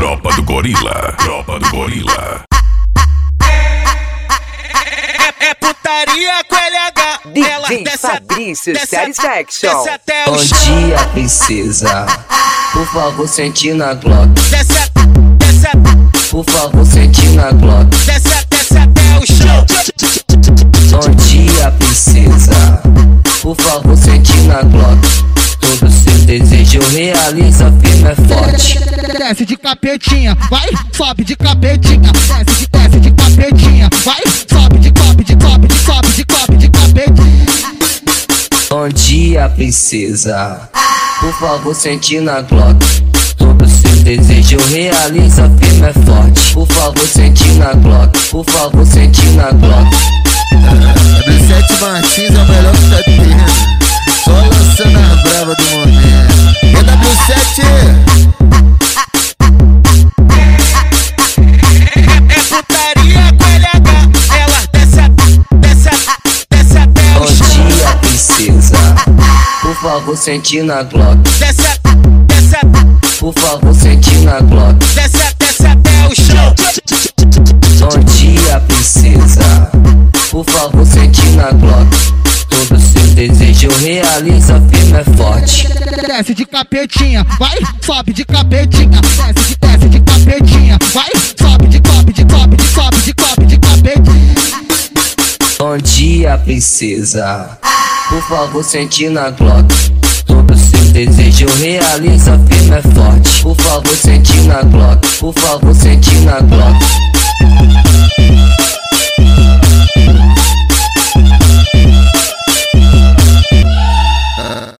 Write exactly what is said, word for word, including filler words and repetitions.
Tropa do Gorila, tropa do Gorila. É, é putaria com L H. Ela D J desce, Fabrício desce, Satisfaction. desce até o Bom chão. dia, princesa. Por favor, sente na Glock. Desce, desce, Por favor, sente na Glock. desce, desce até o chão. Bom dia, princesa. Por favor, sente na Glock. Todo seu desejo realiza, firme é forte. Desce de capetinha, vai, sobe de capetinha. Desce de, desce de capetinha, vai, sobe de cope, de cope, de cope, de cope, de capetinha. Bom dia, princesa. Por favor, sente na Glock. Todo seu desejo realiza, firme é forte. Por favor, sente na Glock. Por favor, sente na Glock. W sete Martins é o melhor que tá tendo. Só lançando as bravas do momento. E W sete É putaria com L H. Ela desce, desce, desce até Bom o chão. dia, princesa. Por favor, sente na Glock. Desce, desce, Por favor, sente na Glock. desce, desce até o chão. Bom dia, princesa. Por favor, sente na Glock. Todo seu desejo realiza, firme é forte. Desce de capetinha, vai, sobe de capetinha. Desce de, desce de capetinha, vai, sobe de cope, de cope, de cope, de cope, de capetinha. Bom dia, princesa. Por favor, sente na Glock. Todo seu desejo realiza, firme é forte. Por favor, sente na Glock. Por favor, sente na Glock.